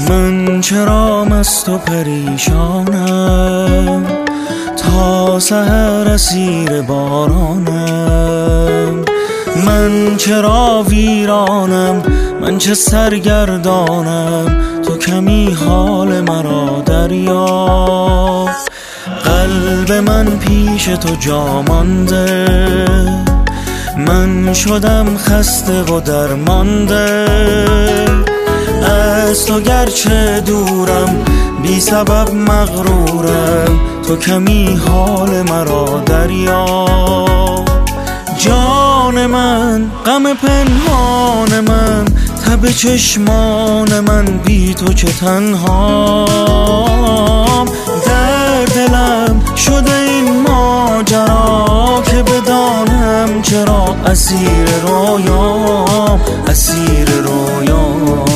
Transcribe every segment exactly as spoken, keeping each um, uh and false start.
من چرا مست و پریشانم، تا سحر اسیر بارانم. من چرا ویرانم، من چه سرگردانم، تو کمی حال مرا دریاب. قلب من پیش تو جا مانده، من شدم خسته و درمانده. از تو گرچه دورم، بی سبب مغرورم، تو کمی حال مرا دریاب. جان من، غم پنهان من، تب چشمان من، بی تو چه تنهام. در دلم شده این ماجرا، که بدانم چرا اسیر رویام، اسیر رویام.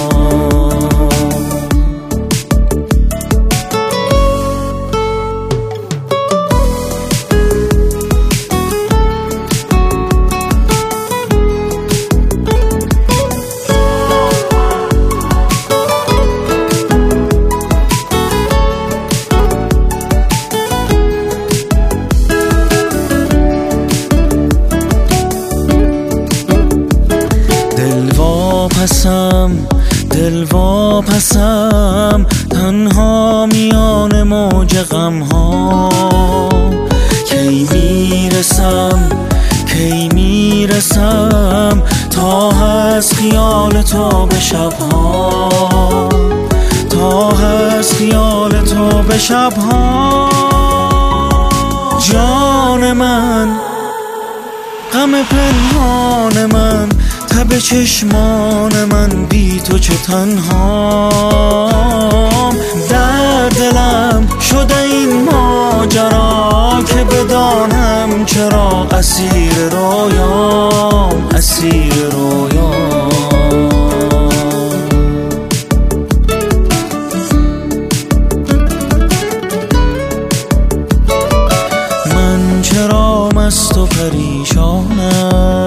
پسم دل واپسم، تنها میان موج غم ها. کی میرسم کی میرسم، تا هست خیال تو به شبها، تا هست خیال تو به شبها. جان من، غم پنهان من، تب چشمان من، بی تو چه تنهام. در دلم شده این ماجرا، که بدانم چرا اسیر رویام، اسیر رویام. من چرا مست و پریشانم،